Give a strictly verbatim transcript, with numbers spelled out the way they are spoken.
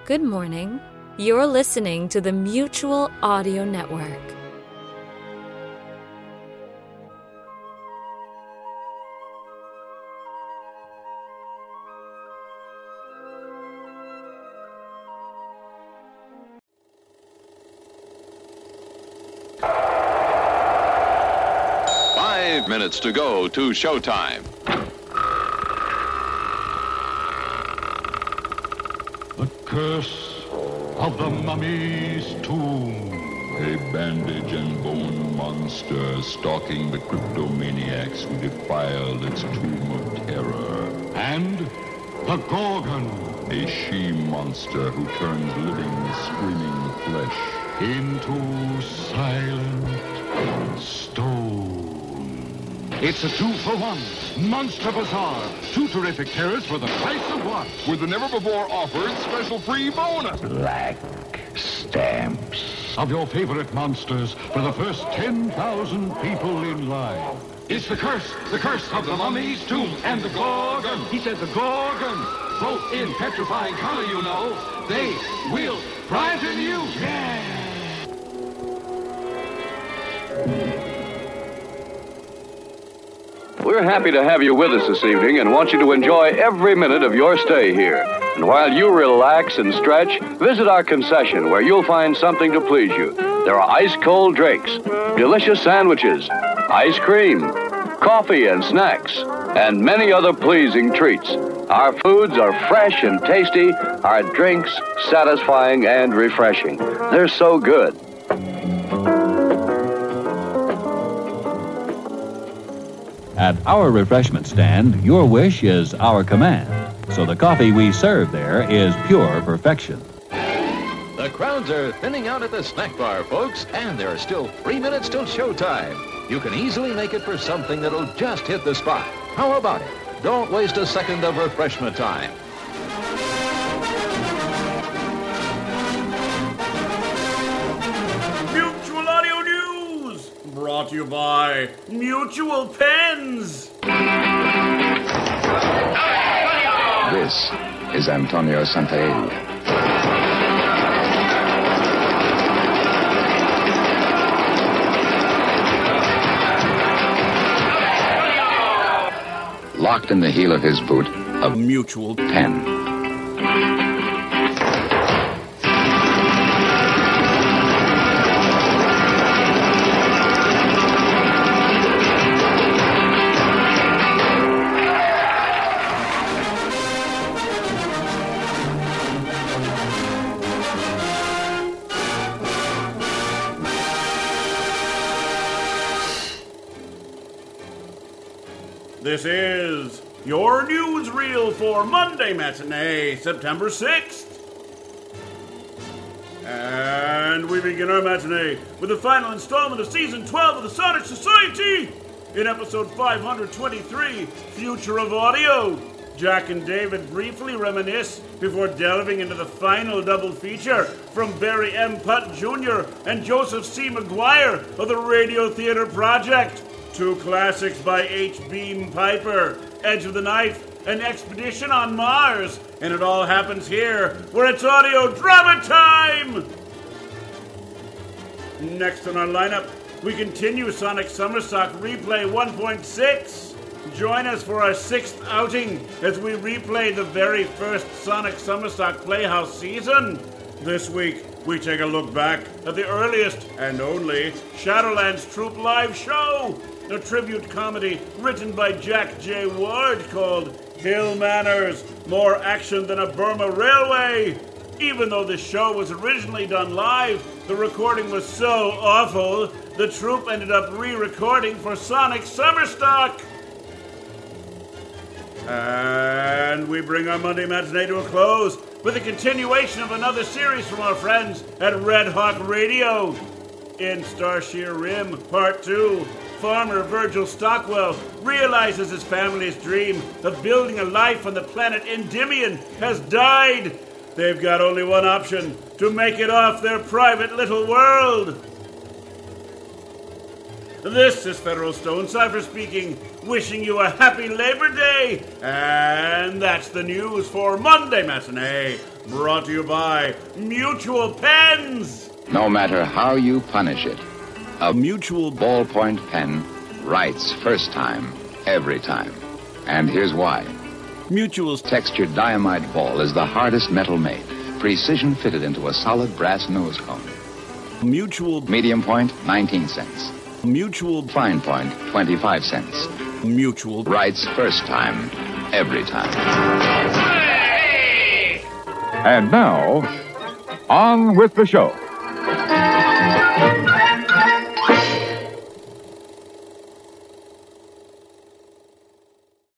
Good morning. You're listening to the Mutual Audio Network. Five minutes to go to showtime. The curse of the mummy's tomb. A bandage and bone monster stalking the cryptomaniacs who defiled its tomb of terror. And the Gorgon. A she-monster who turns living, screaming flesh into silent stone. It's a two-for-one. Monster Bazaar. Two terrific terrors for the price of one. With the never-before-offered special free bonus. Black stamps. Of your favorite monsters for the first ten thousand people in line. It's the curse. The curse of the mummy's tomb and the Gorgon. He said the Gorgon. Both in petrifying color, you know. They will frighten you. Yeah. We're happy to have you with us this evening and want you to enjoy every minute of your stay here. And while you relax and stretch, visit our concession where you'll find something to please you. There are ice-cold drinks, delicious sandwiches, ice cream, coffee and snacks, and many other pleasing treats. Our foods are fresh and tasty, our drinks satisfying and refreshing. They're so good. At our refreshment stand, your wish is our command. So the coffee we serve there is pure perfection. The crowds are thinning out at the snack bar, folks, and there are still three minutes till showtime. You can easily make it for something that'll just hit the spot. How about it? Don't waste a second of refreshment time. Mutual Audio News, brought to you by Mutual Pens. This is Antonio Santaella. Locked in the heel of his boot, a Mutual pen. This is your newsreel for Monday matinee, September sixth. And we begin our matinee with the final installment of Season twelve of the Sonic Society. In episode five hundred twenty-three, Future of Audio, Jack and David briefly reminisce before delving into the final double feature from Barry M. Putt Junior and Joseph C. McGuire of the Radio Theater Project. Two classics by H. Beam Piper, Edge of the Knife, and Expedition on Mars. And it all happens here, where it's audio drama time! Next on our lineup, we continue Sonic Summerstock Replay one point six. Join us for our sixth outing as we replay the very first Sonic Summerstock Playhouse season. This week, we take a look back at the earliest and only Shadowlands Troop Live Show, a tribute comedy written by Jack J. Ward called Hill Manners, More Action Than a Burma Railway. Even though the show was originally done live, the recording was so awful, the troupe ended up re-recording for Sonic Summerstock. And we bring our Monday matinee to a close with a continuation of another series from our friends at Red Hawk Radio. In Starshear Rim, Part two, farmer Virgil Stockwell realizes his family's dream of building a life on the planet Endymion has died. They've got only one option, to make it off their private little world. This is Federal Stone Cipher speaking, wishing you a happy Labor Day. And that's the news for Monday Matinee, Brought to you by Mutual Pens. No matter how you punish it, a Mutual ballpoint pen writes first time, every time. And here's why. Mutual's textured diamide ball is the hardest metal made, precision fitted into a solid brass nose cone. Mutual medium point, nineteen cents. Mutual fine point, twenty-five cents. Mutual writes first time, every time. And now, on with the show.